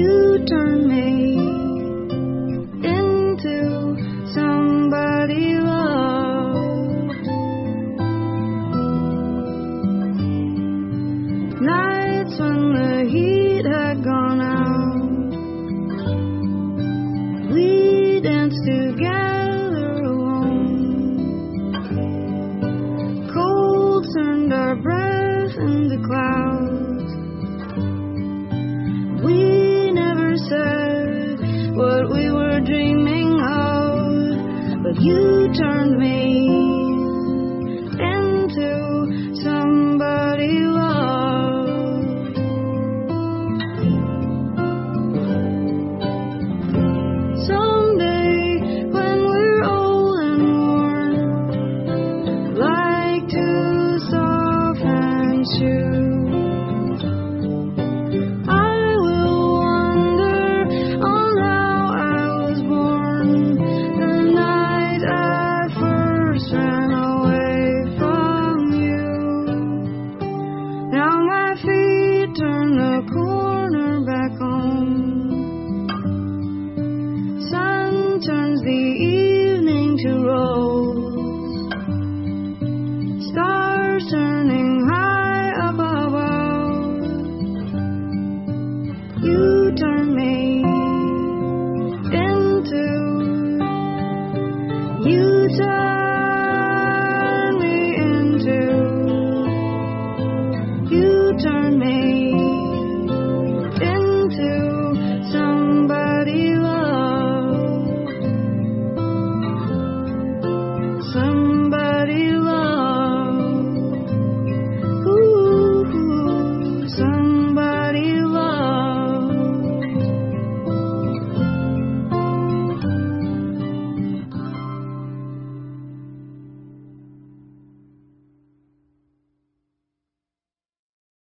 you turned me into somebody loved. Nights when the heat had gone out, we danced together alone. Cold turned our breath into clouds. We never said what we were dreaming of, but you turned me into somebody loved. Someday when we're old and worn, like two soft and shoes, I will wonder on how I was born the night I first ran away from you. Now my feet turn the corner back home. Sun turns the evening to rose. Stars turning high up above. You turn me